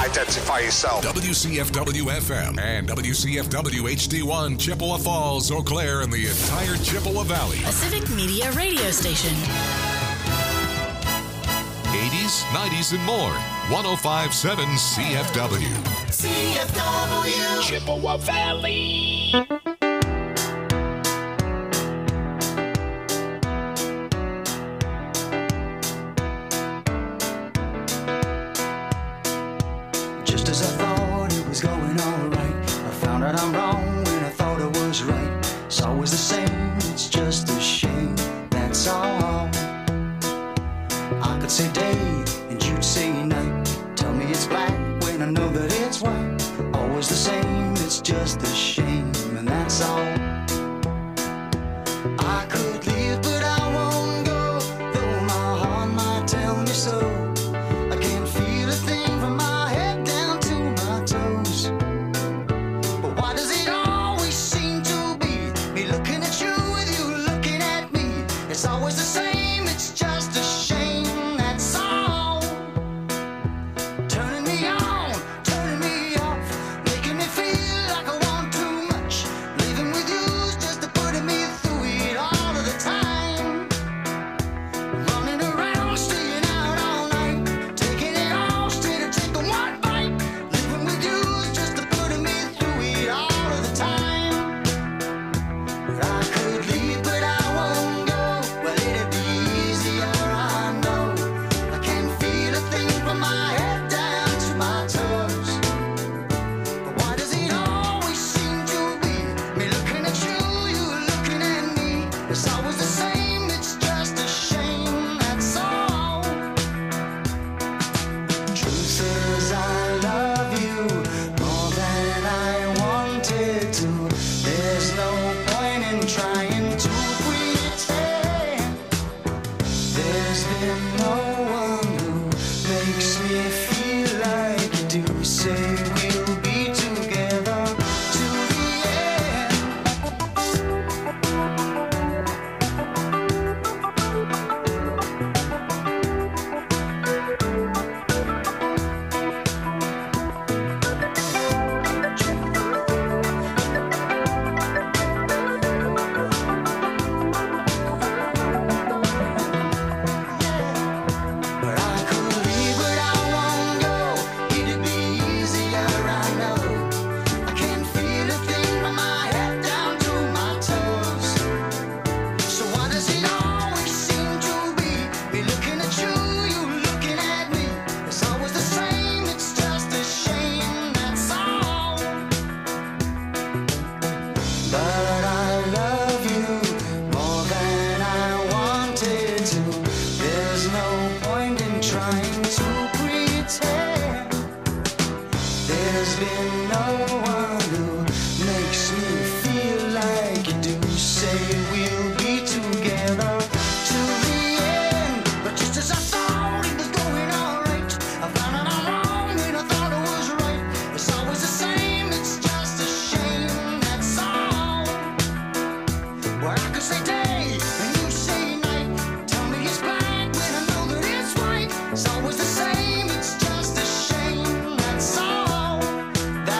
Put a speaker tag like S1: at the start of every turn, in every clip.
S1: identify yourself.
S2: WCFW-FM and WCFW-HD1, Chippewa Falls, Eau Claire, and the entire Chippewa Valley.
S3: A civic media radio station.
S2: 80s, 90s, and more. 105.7 CFW.
S4: CFW. Chippewa Valley.
S5: Just as I thought it was going all right, I found out I'm wrong when I thought I was right. It's always the same, it's just a shame, that's all. I could say day and you'd say night. Tell me it's black when I know that it's white. Always the same, it's just a shame, and that's all. I could leave but I won't go, though my heart might tell me so. I can't feel a thing from my head down to my toes. But why does it always seem to be me looking at you with you looking at me? It's always the same, it's just a shame, that's all. Turning me on, turning me off, making me feel like I want too much. Leaving with you's just putting me through it all of the time. Running around, staying out all night, taking it all straight or taking one bite. Living with you's just putting me through it all of the time. But I could leave, but I won't go. Well, it'd be easier, I know. I can't feel a thing from my head down to my toes. But why does it always seem to be me looking at you, you looking at me? It's always the same, it's just a shame, that's all. Truth is I love you more than I wanted to. There's no point in trying to pretend. There's been no one who makes me feel like you do. Say we'll be together to the end. But I could leave, but I won't go. It'd be easier, I know. I can't feel a thing from my head down to my toes. So why does it always seem to be me looking at you, you looking at me? It's always the same, it's just a shame, that's all. But I love you more than I wanted to. There's no point in trying to pretend. There's been no one who makes me feel like you do. Say we'll be together to the end. But just as I thought it was going all right, I found out I'm wrong when I thought it was right. It's always the same, it's just a shame, that's all. Well, I could say day and you say night. Tell me it's black when I know that it's white. It's always the same, it's just a shame, that's all.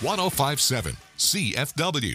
S2: 1057 CFW.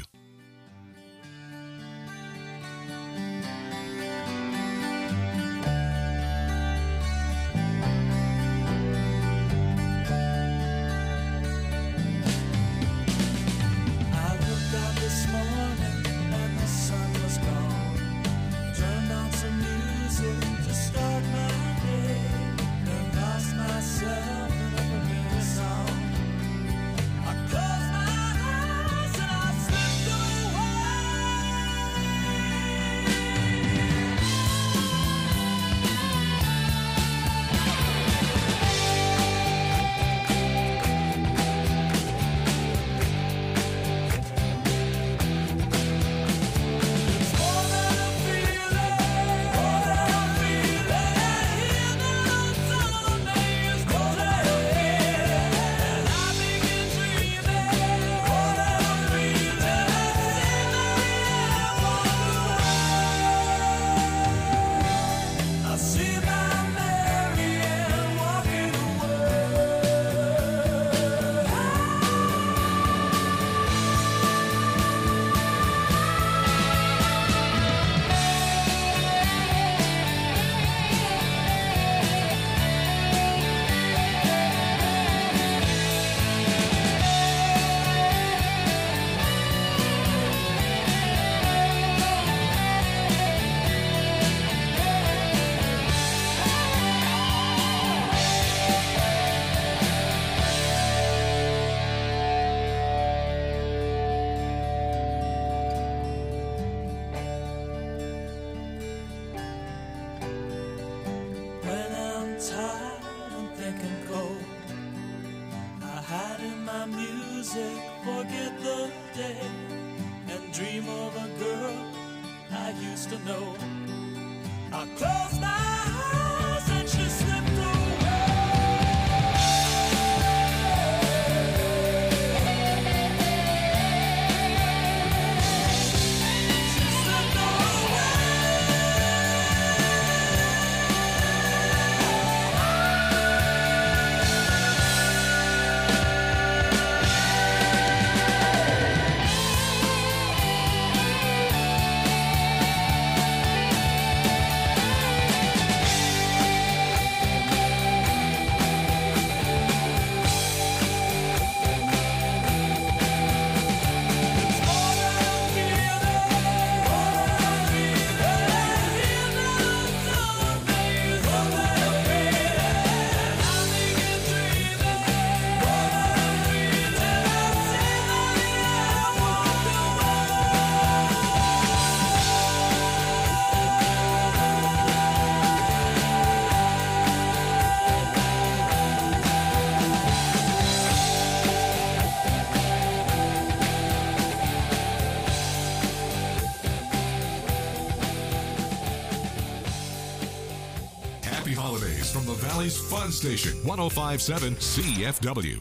S2: Holidays from the Valley's Fun Station, 1057 CFW.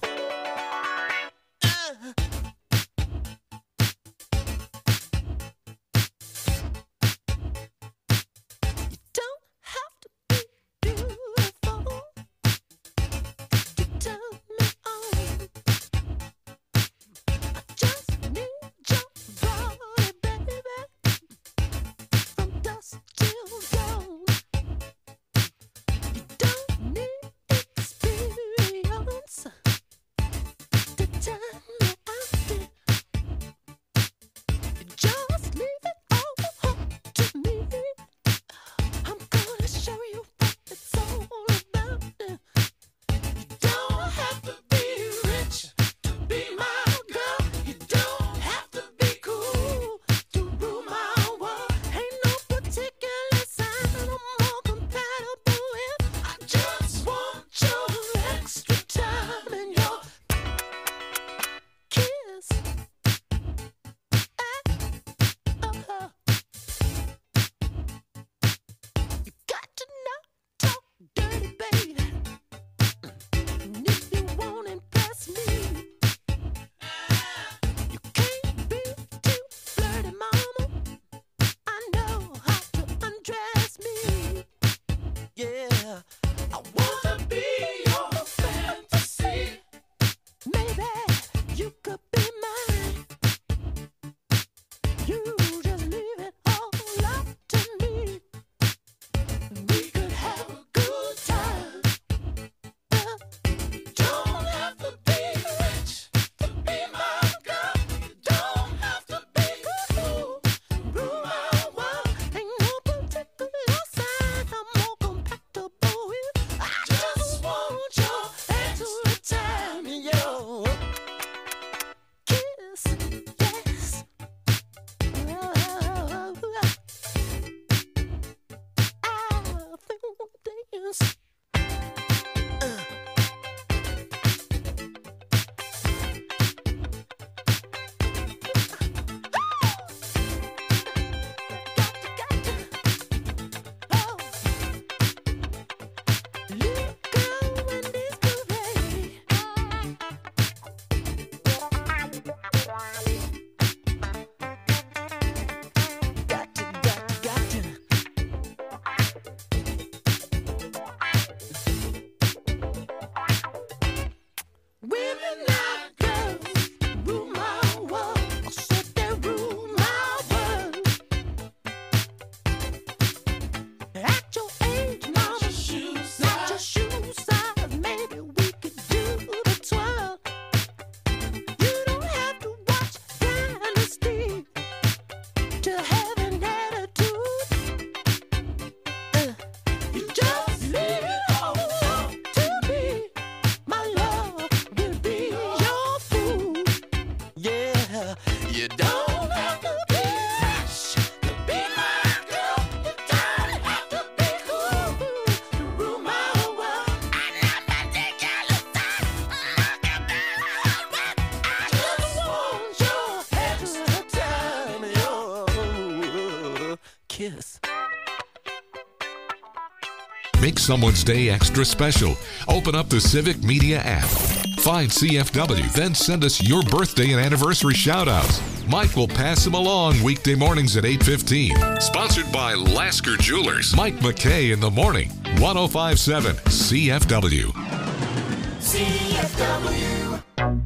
S4: don't have to be fresh to be my girl. You don't have to be cool to rule my whole world. I never take your look back. Look at me, I just want your extra time, your kiss.
S2: Make someone's day extra special. Open up the Civic Media app. Find CFW, then send us your birthday and anniversary shout-outs. Mike will pass them along weekday mornings at 8:15. Sponsored by Lasker Jewelers. Mike McKay in the morning. 105.7 CFW.
S4: CFW.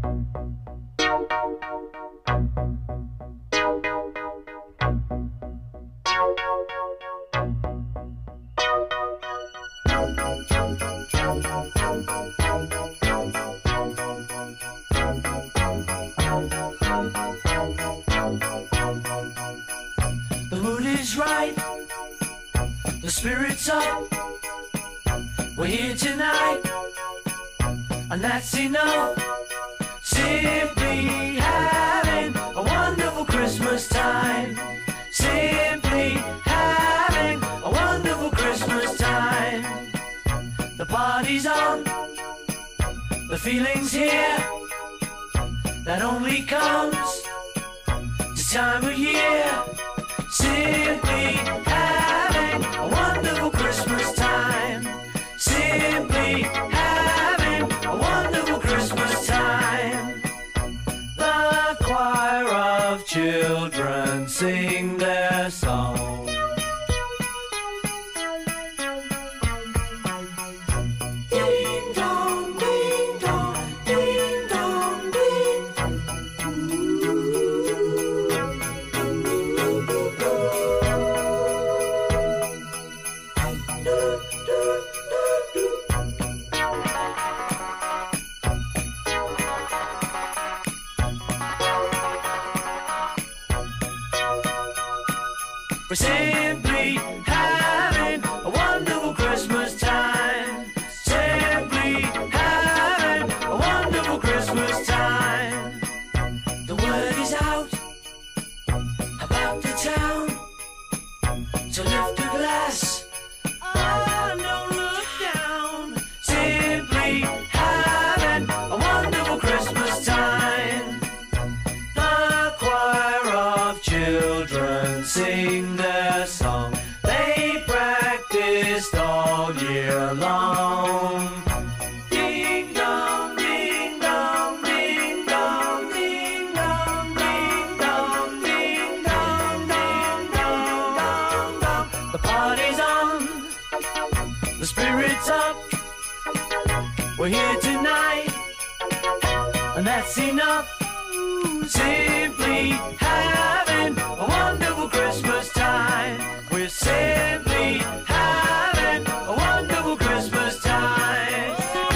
S1: The mood is right, the spirit's up. We're here tonight, and that's enough. Simply having a wonderful Christmas time. Simply having a wonderful Christmas time. The party's on, the feeling's here. That only comes this time of year. Simply having a wonderful Christmas time. Simply having a wonderful Christmas time. The choir of children sing their song. Ding dong, ding dong, ding dong, ding. We're simply having a wonderful Christmas time. Simply having a wonderful Christmas time. The word is out about the town to lift a glass. Oh, don't look down. Simply having a wonderful Christmas time. The choir of children sing their song. They practiced all year long. Ding dong, ding dong, ding dong, ding dong, ding dong, ding dong, ding dong, dong, dong. The party's on, the spirit's up. We're here tonight, and that's enough. Simply having a wonderful Christmas time. We're simply having a wonderful Christmas time.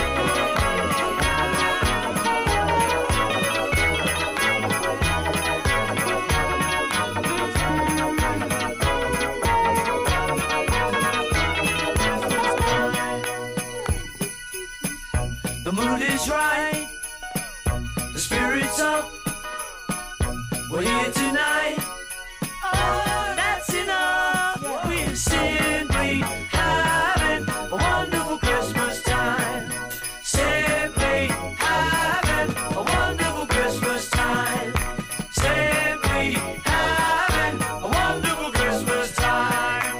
S1: The mood is right, the spirit's up. We're here tonight. Oh, that's enough. We're simply having a wonderful Christmas time. Simply having a wonderful Christmas time. Simply having a wonderful Christmas time.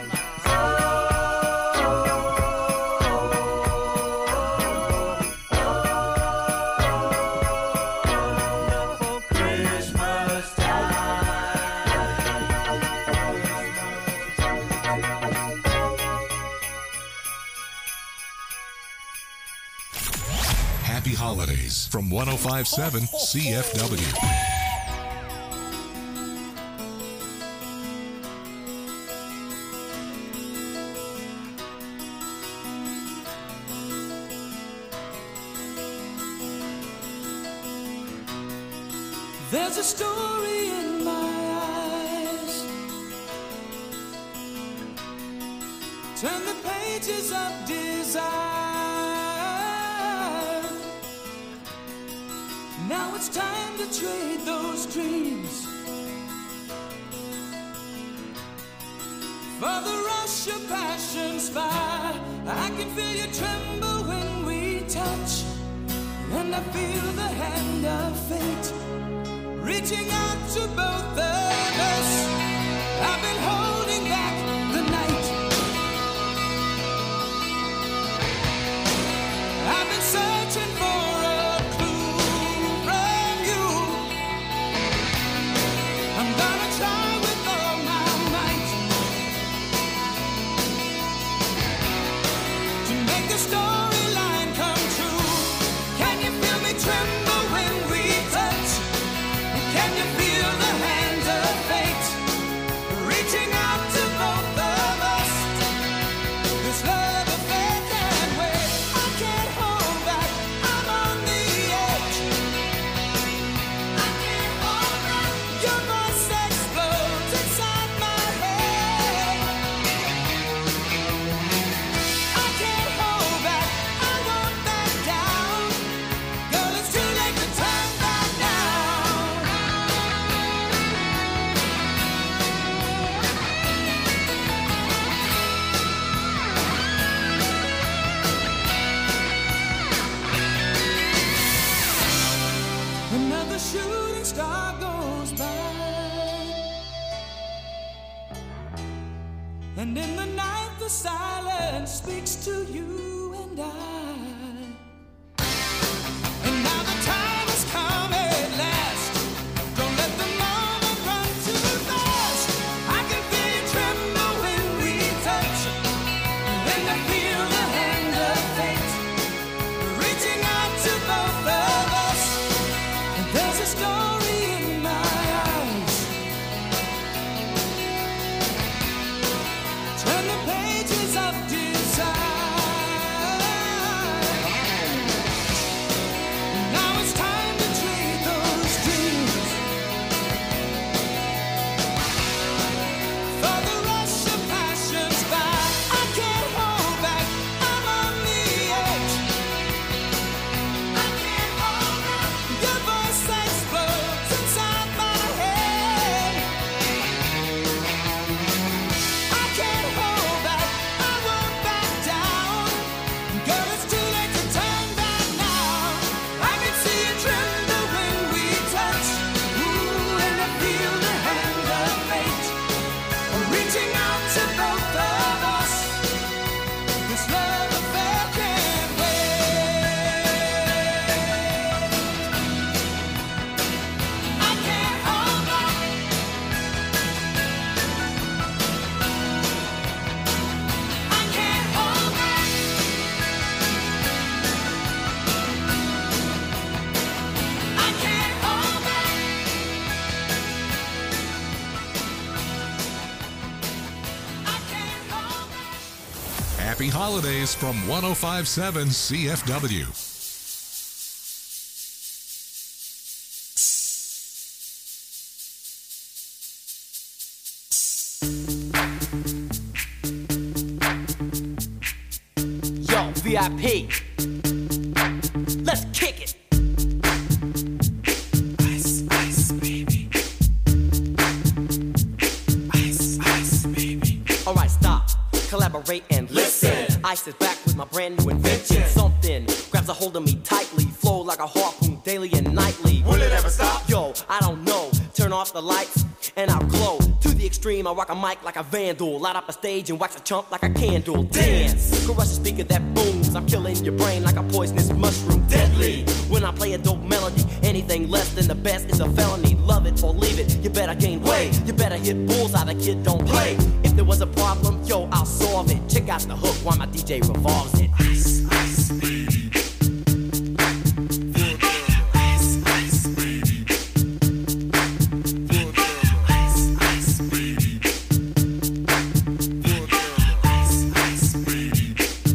S1: Wonderful Christmas
S2: Happy holidays from 105.7 CFW.
S6: There's a story in my eyes. Turn the pages of desire. Now it's time to trade those dreams For the rush of passion's fire, I can feel you tremble when we touch, and I feel the hand of fate reaching out to both of us. I've been holding back the night. I've been searching for a clue from you. I'm gonna try with all my might to make the storyline come true. Can you feel me tremble when we touch? Can you feel the hand of fate reaching out to both of us? This love affair can't wait. I can't hold back. I'm on the edge. I can't hold back. Your voice explodes inside my head. I can't hold back. I won't back down. Girl, it's too late to turn back now. Another shooting star goes by, and in the night the silence speaks to you and I. And now the time has come at last. Don't let the moment run too fast. I can feel you tremble when we touch, and I feel the hand of fate reaching out to both of us. And there's a story in my eyes. Turn the pages of desire. Now it's time to trade those dreams for the rush of passion's by. I can't hold back. I'm on the edge. I can't hold back. Your voice explodes inside my head. I can't hold back. I won't back down. Girl, it's too late to turn back now. I can see you tremble when we touch. Ooh, and I feel the hand of fate reaching out to both of us. This love affair can't wait. I can't hold back. I can't hold back. I can't hold back. I can't hold back.
S2: Happy holidays from 1057 CFW.
S7: Yo, VIP. Let's kick it. Ice, ice, baby. Ice, ice, baby. Alright, stop. Collaborate and listen. Ice is back with my brand new invention. Something grabs a hold of me tightly. Flow like a harpoon daily and nightly. Will it ever stop? Yo, I don't know. Turn off the lights and I'll glow. To the extreme, I rock a mic like a vandal. Light up a stage and wax a chump like a candle. Dance, crush a speaker that booms. I'm killing your brain like a poisonous mushroom. Deadly, when I play a dope melody. Anything less than the best is a felony. Love it or leave it, you better gain weight. You better hit bullseye, the kid don't play. If there was a problem, yo, I'll solve it. Check out the hook while my DJ revolves it. Ice, ice, baby. Ice, ice, baby. Ice, ice, baby. Ice, ice, baby.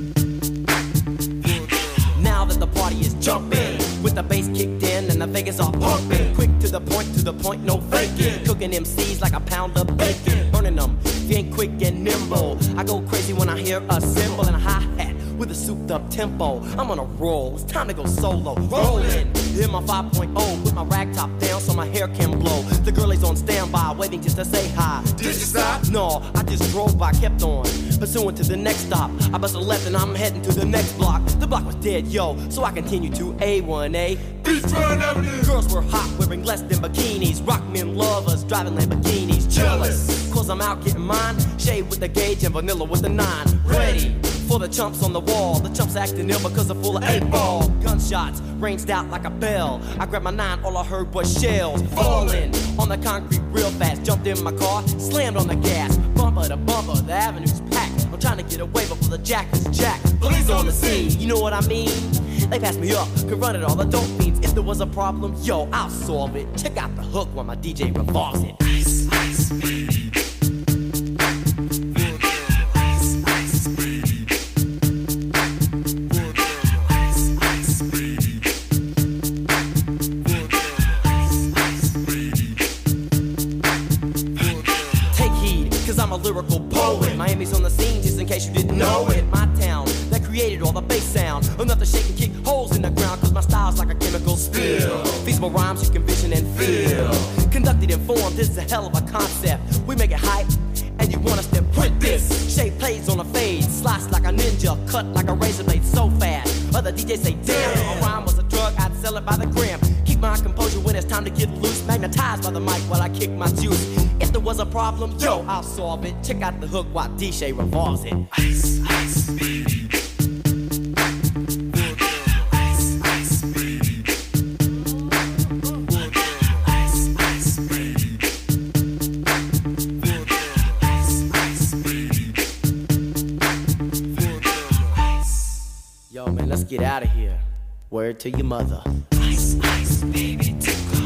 S7: Now that the party is jumping, with the bass kicked in and the Vegas all pumping. Quick to the point, no faking. Cooking MCs like a pound of bacon. Burning them, if you ain't quick and nimble. I go crazy when I hear a cymbal and a hi-hat with a souped up tempo. I'm on a roll, it's time to go solo. Rolling, hit my 5.0, put my rag top down so my hair can blow. The girl is on standby, waiting just to say hi. Did you stop? No, I just drove by, kept on, pursuing to the next stop. I busted left and I'm heading to the next block. The block was dead, yo, so I continued to A1A.
S1: Eastbound Avenue.
S7: Girls were hot, wearing less than bikinis. Rock men lovers, driving Lamborghinis. Jealous, cause I'm out getting mine. Shade with the gauge and vanilla with the 9. Ready for the chumps on the wall. The chumps acting ill because they're full of 8-ball. Gunshots ranged out like a bell. I grabbed my 9, all I heard was shells falling on the concrete real fast. Jumped in my car, slammed on the gas. Bumper to bumper, the avenue's packed. I'm trying to get away before the jack is jacked. Police on the scene, you know what I mean? They passed me up, could run it all the dope fiends. If there was a problem, yo, I'll solve it. Check out the hook while my DJ revolves it. Ice, ice, baby. I'm a lyrical poet. Miami's on the scene, just in case you didn't know it. My town that created all the bass sound. Enough to shake and kick holes in the ground, cause my style's like a chemical spill. Feasible rhymes you can vision and feel. Conducted in form, this is a hell of a concept. We make it hype, and you want us to print this. Shape plays on a fade, slice like a ninja, cut like a razor blade so fast. Other DJs say, damn, if a rhyme was a drug, I'd sell it by the gram. Keep my composure when it's time to get loose. Magnetized by the mic while I kick my juice. If there was a problem, yo, I'll solve it. Check out the hook while DJ revolves it. Ice, ice, baby. Ice, ice, baby. Ice, ice, baby. Ice, ice, baby. Yo, man, let's get out of here. Word to your mother. Ice, ice, baby, to go.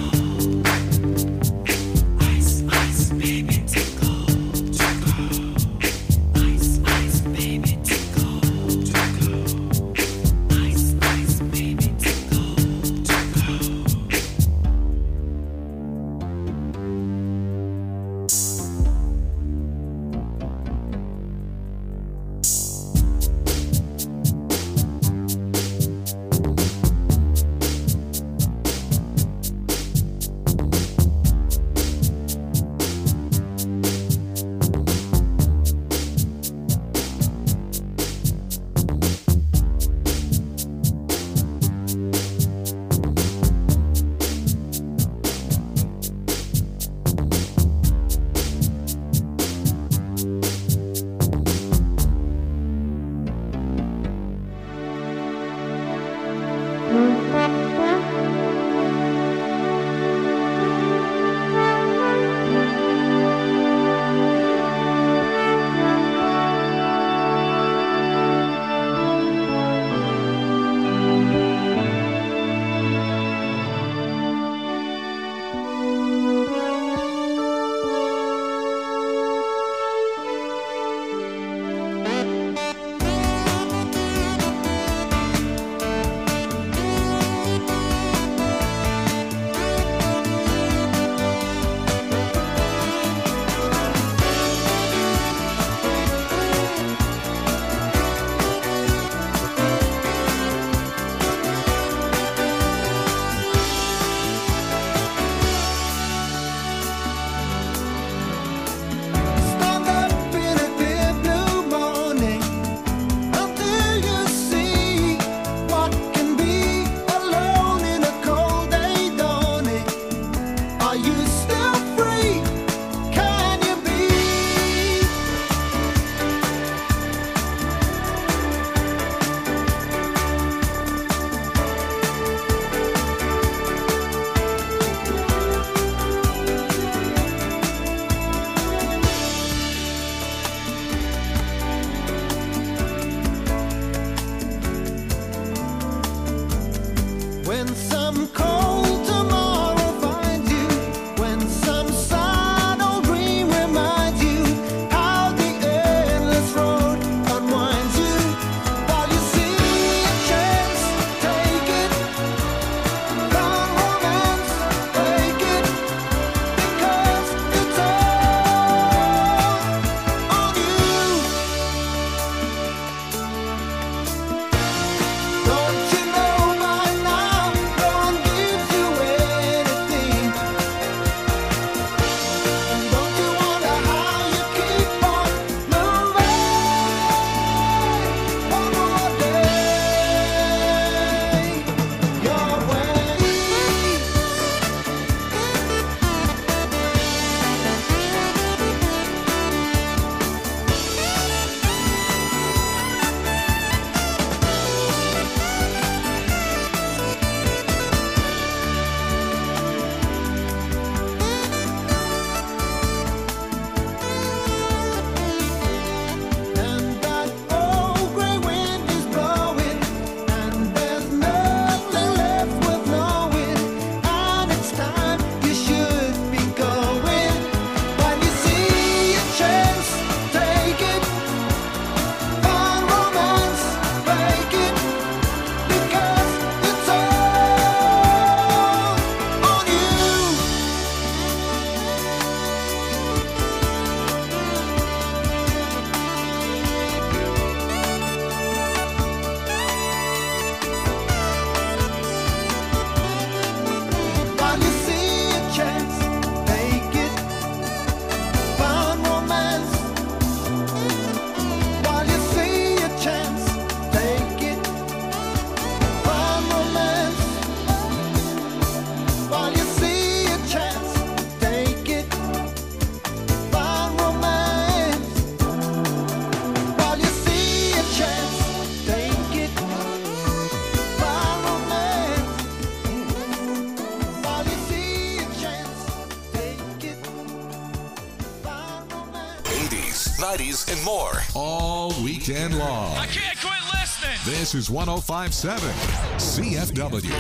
S2: 80s, 90s, and more. All weekend long.
S8: I can't quit listening.
S2: This is 105.7 CFW.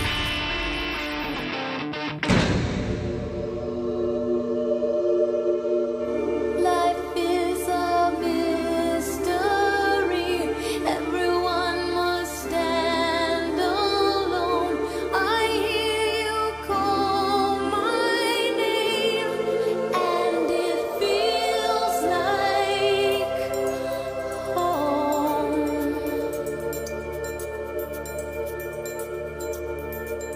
S4: Life is a mystery. Everyone must stand alone. I hear you call my name, and it feels like home.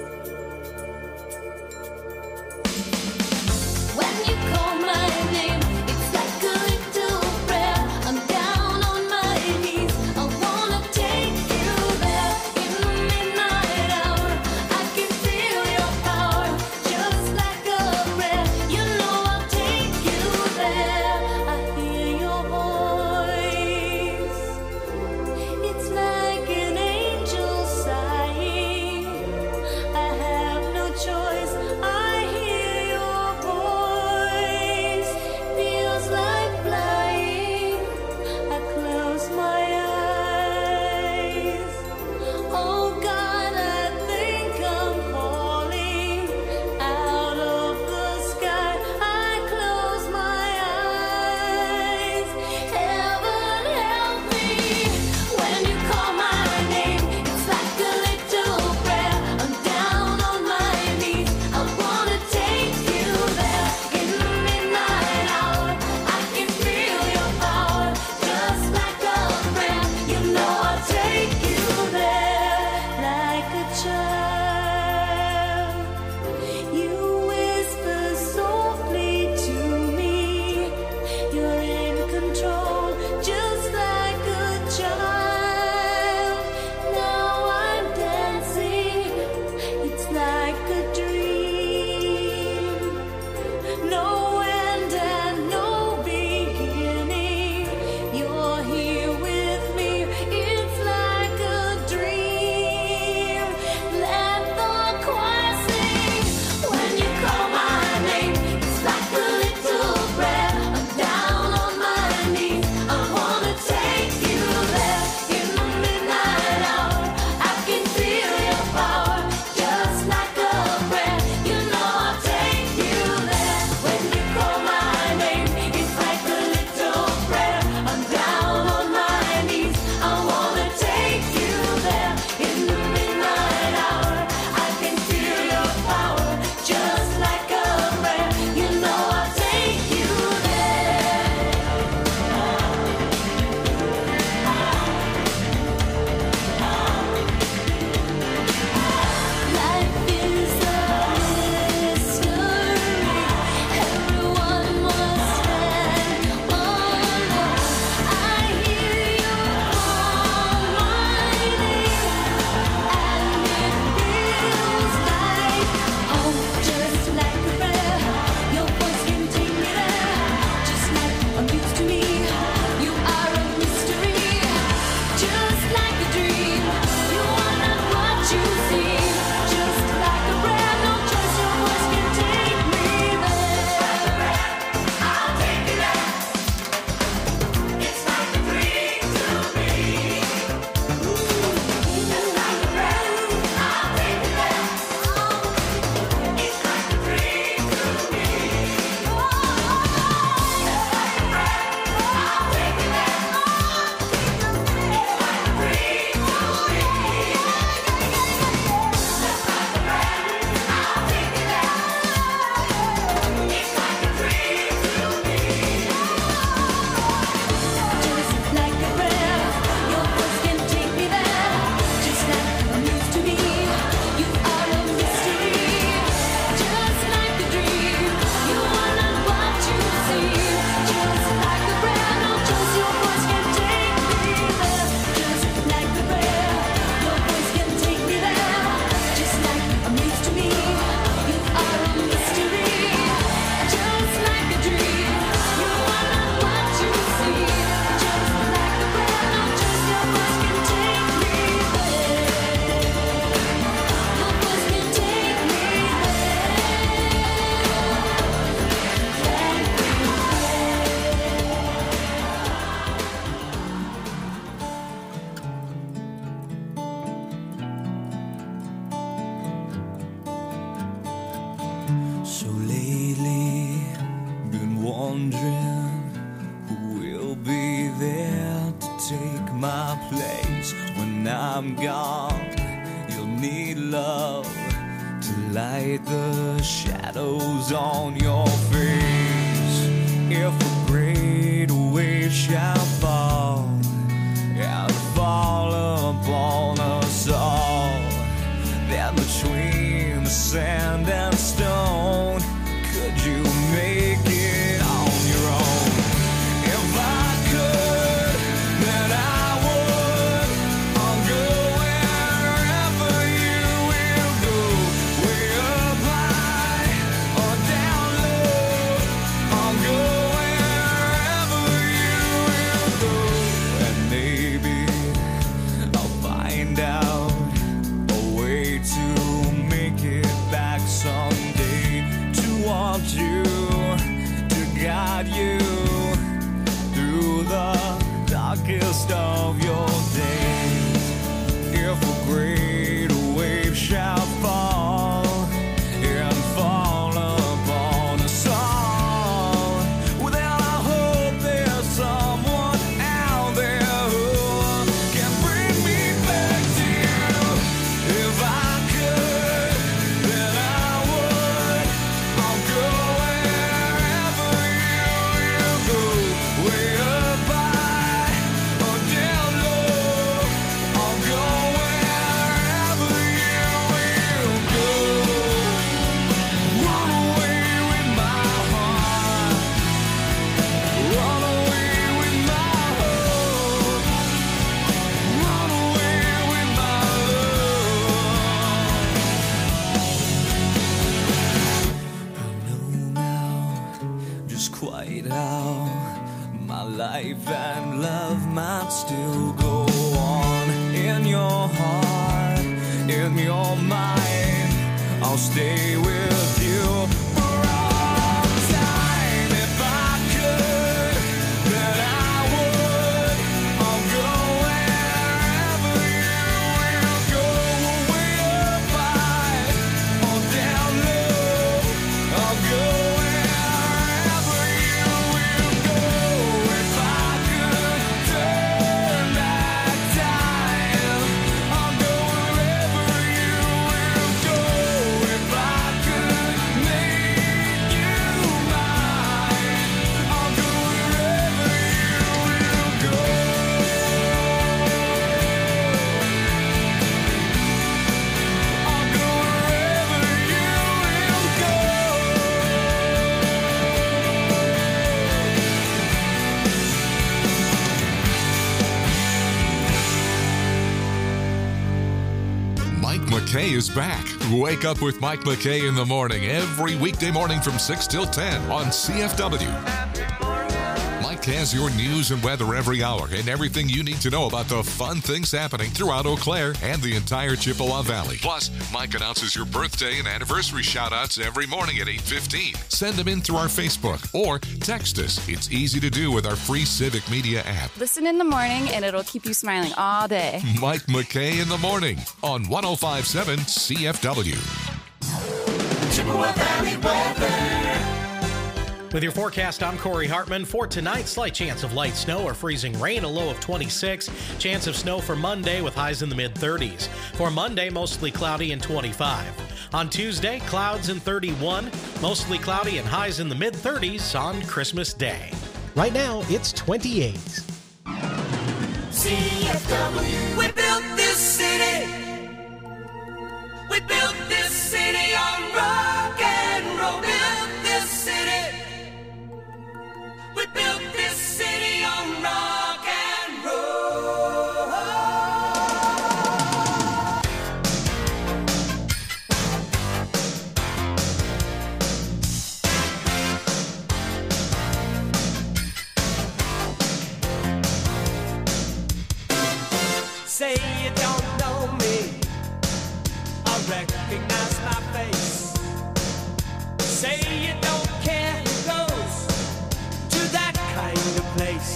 S1: wondering who will be there to take my place when I'm gone. You'll need love to light the shadows on your face. If a great wave shall fall and fall upon us all, then between the sand and stone, could you make it on your own? If I could, then I would. I'll go wherever you will go, way up high or down low. I'll go wherever you will go, and maybe I'll find out a way to make it back someday, to want you, to guide you through the darkest of your days. If a great wave shall fall and fall upon us all, well, then I hope there's someone out there who can bring me back to you. If I could, then I would. I'll go wherever you will go, way up high or down low. I'll go wherever you will go. Run away with my heart, run away with my hope, run away with my love. I know now just quite how my life and love might still go on. In your heart, in your mind, I'll stay with you for all time. If I could, then I would. I'll go wherever you will go, way up high or down low. I'll go wherever you will go. If I could turn back time, I'll go wherever you will go. If I could make you mine, I'll go wherever you will go. I'll go wherever you will go.
S2: Mike McKay is back. Wake up with Mike McKay in the morning every weekday morning from 6 till 10 on CFW. Mike has your news and weather every hour and everything you need to know about the fun things happening throughout Eau Claire and the entire Chippewa Valley. Plus, Mike announces your birthday and anniversary shout-outs every morning at 8:15. Send them in through our Facebook or text us. It's easy to do with our free Civic Media app.
S8: Listen in the morning and it'll keep you smiling all day.
S2: Mike McKay in the morning on 105.7 CFW.
S1: Chippewa Valley weather.
S9: With your forecast, I'm Corey Hartman. For tonight, slight chance of light snow or freezing rain, a low of 26. Chance of snow for Monday with highs in the mid-30s. For Monday, mostly cloudy and 25. On Tuesday, clouds and 31. Mostly cloudy and highs in the mid-30s on Christmas Day. Right now, it's 28.
S1: CFW. We built this city. We built this city on rock and roll. Built this city. We built this city on rock and roll. Say you don't know me, I recognize my face. Say you don't care who goes to that kind of place.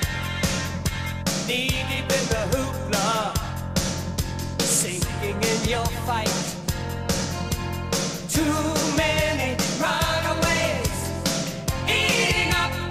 S1: Knee deep in the hoopla, sinking in your fight. Too many runaways, eating up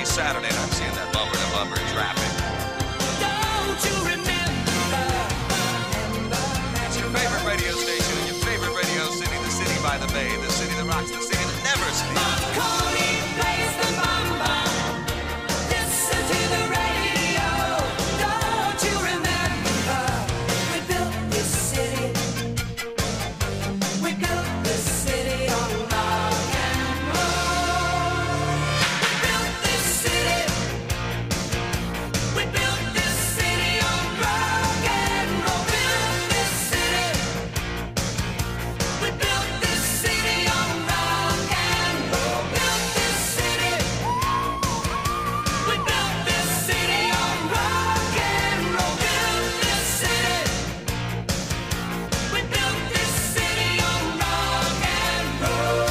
S10: Saturday and I'm seeing that bumper to bumper traffic.
S1: Don't you remember?
S10: It's your favorite radio station in your favorite radio city, the city by the bay, the city that rocks, the city that never sleeps.
S1: Marconi plays the bamba. Listen to the radio. Don't you remember? We built this city. We built this city on rock and roll. We built this city. We built this city on rock and roll. Built this city. We built this city on rock and roll. Built this city. We built this city on rock and roll. Built this city. We built this city on rock and roll.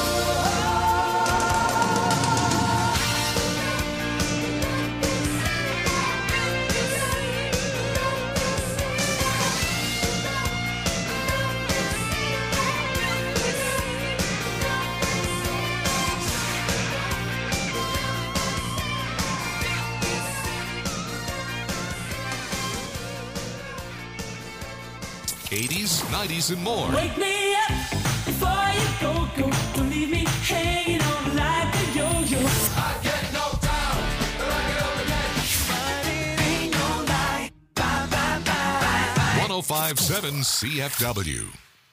S2: '80s, '90s, and more.
S6: Wake me up before you go. Don't leave me hanging on like a yo-yo.
S1: I get knocked down, but I get up again. But it ain't no lie. Bye, bye, bye.
S2: 105.7 CFW.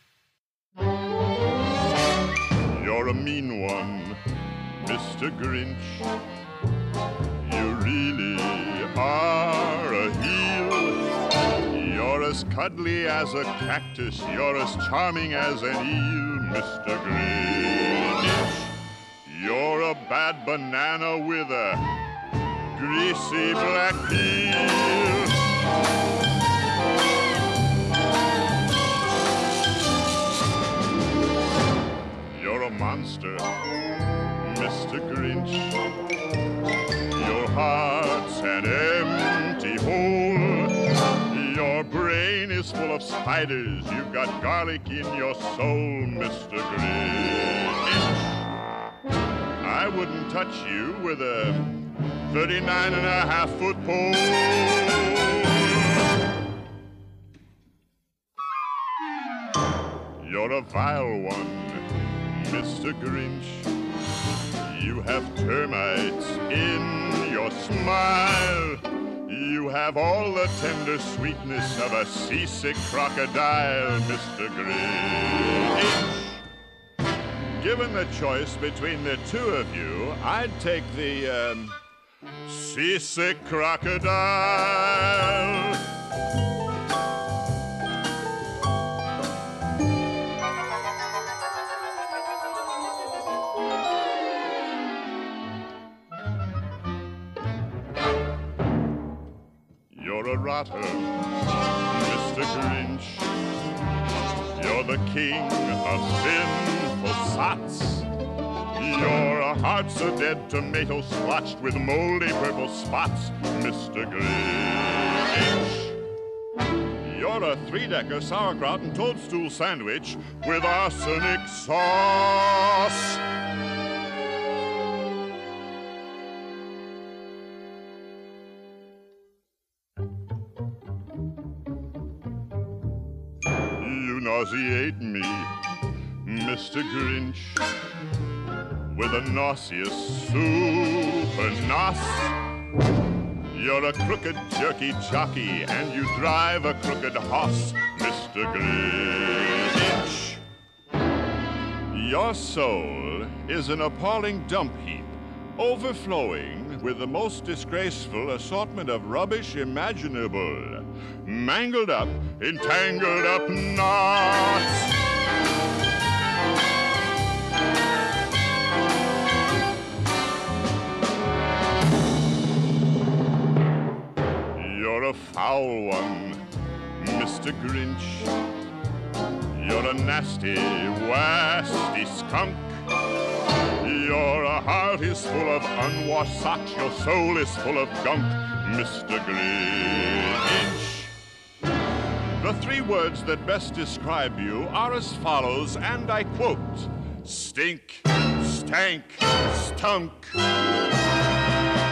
S11: You're a mean one, Mr. Grinch. You really are a heel. You're as cuddly as a cactus. You're as charming as an eel, Mr. Grinch. You're a bad banana with a greasy black peel. You're a monster, Mr. Grinch. Your heart's an empty hole. Your brain is full of spiders. You've got garlic in your soul, Mr. Grinch. I wouldn't touch you with a 39.5-foot pole. You're a vile one, Mr. Grinch. You have termites in your smile. You have all the tender sweetness of a seasick crocodile, Mr. Grinch. Given the choice between the two of you, I'd take the, seasick crocodile. You're a rotter, Mr. Grinch. You're the king of sinful sots. Your heart's a dead tomato splotched with moldy purple spots, Mr. Grinch. You're a three-decker sauerkraut and toadstool sandwich with arsenic sauce. You nauseate me, Mr. Grinch, with a nauseous super nos. You're a crooked jerky jockey and you drive a crooked horse, Mr. Grinch. Your soul is an appalling dump heap, overflowing with the most disgraceful assortment of rubbish imaginable. Mangled up, entangled up knots. You're a foul one, Mr. Grinch. You're a nasty, wasty skunk. Your heart is full of unwashed socks. Your soul is full of gunk, Mr. Grinch. The three words that best describe you are as follows, and I quote: stink, stank, stunk.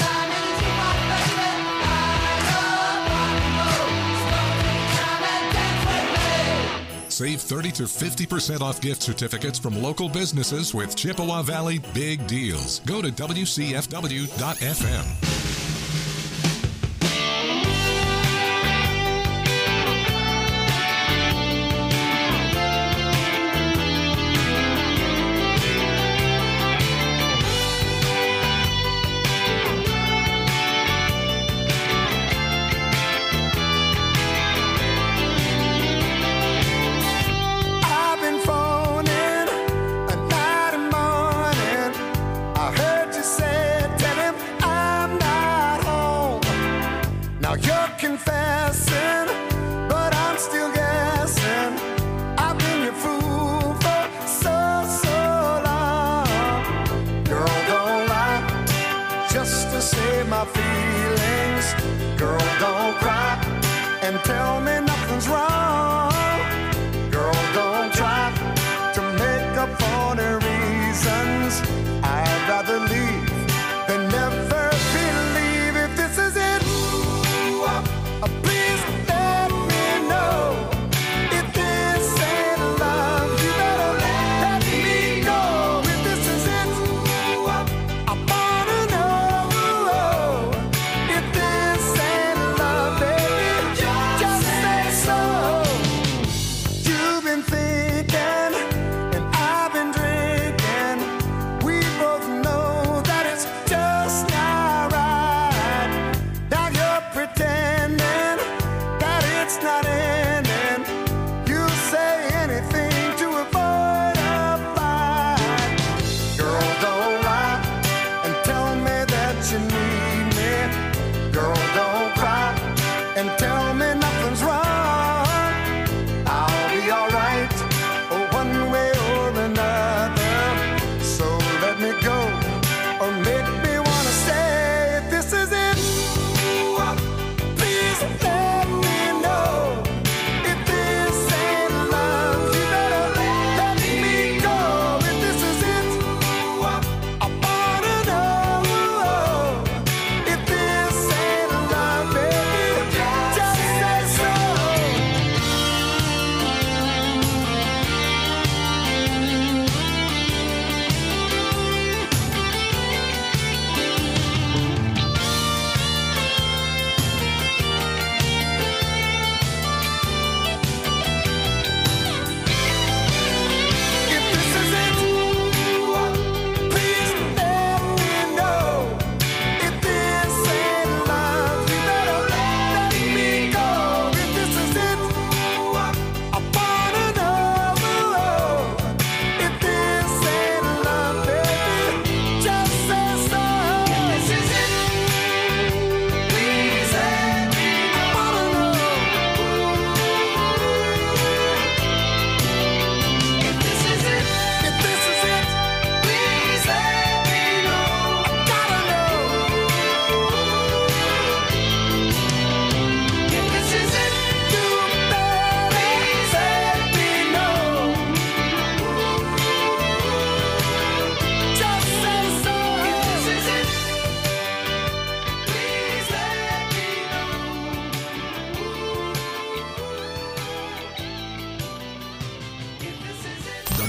S2: Save 30 to 50% off gift certificates from local businesses with Chippewa Valley Big Deals. Go to WCFW.FM.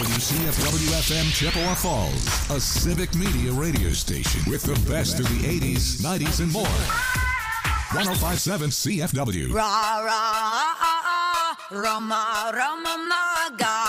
S2: WCFW-FM Chippewa Falls, a civic media radio station with the best of the 80s, 90s, and more. 105.7 CFW.
S12: Ra ra Rama Rama Maga